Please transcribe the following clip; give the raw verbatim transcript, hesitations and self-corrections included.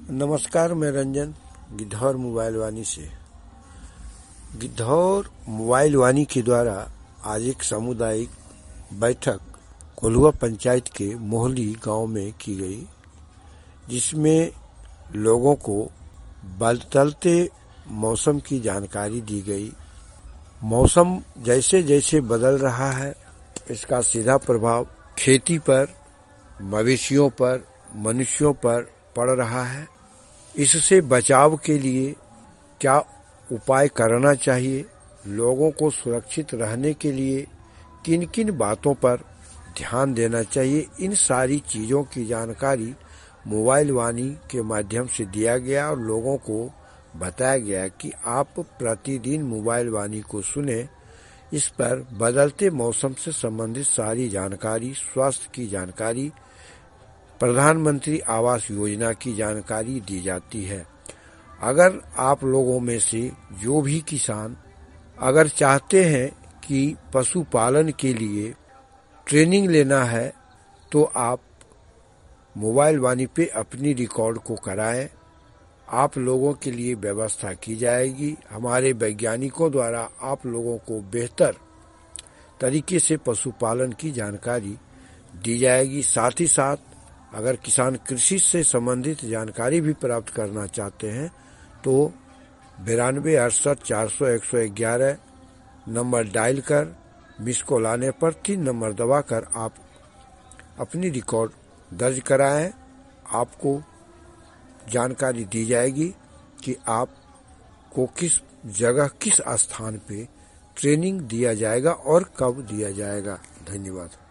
नमस्कार, मैं रंजन गिद्धौर मोबाइल वानी से। गिद्धौर मोबाइल वानी के द्वारा आज एक सामुदायिक बैठक कोल्हुआ पंचायत के मोहली गांव में की गई, जिसमें लोगों को बदलते मौसम की जानकारी दी गई। मौसम जैसे जैसे बदल रहा है, इसका सीधा प्रभाव खेती पर, मवेशियों पर, मनुष्यों पर पड़ रहा है। इससे बचाव के लिए क्या उपाय करना चाहिए, लोगों को सुरक्षित रहने के लिए किन किन बातों पर ध्यान देना चाहिए, इन सारी चीज़ों की जानकारी मोबाइल वानी के माध्यम से दिया गया और लोगों को बताया गया कि आप प्रतिदिन मोबाइल वानी को सुने। इस पर बदलते मौसम से संबंधित सारी जानकारी, स्वास्थ्य की जानकारी, प्रधानमंत्री आवास योजना की जानकारी दी जाती है। अगर आप लोगों में से जो भी किसान अगर चाहते हैं कि पशुपालन के लिए ट्रेनिंग लेना है, तो आप मोबाइल वानी पे अपनी रिकॉर्ड को कराएं। आप लोगों के लिए व्यवस्था की जाएगी। हमारे वैज्ञानिकों द्वारा आप लोगों को बेहतर तरीके से पशुपालन की जानकारी दी जाएगी। साथ ही साथ अगर किसान कृषि से संबंधित जानकारी भी प्राप्त करना चाहते हैं तो बिरानवे अड़सठ चार सौ एक सौ ग्यारह नंबर डायल कर मिस कॉल आने पर तीन नंबर दबाकर आप अपनी रिकॉर्ड दर्ज कराएं। आपको जानकारी दी जाएगी कि आपको किस जगह, किस स्थान पे ट्रेनिंग दिया जाएगा और कब दिया जाएगा। धन्यवाद।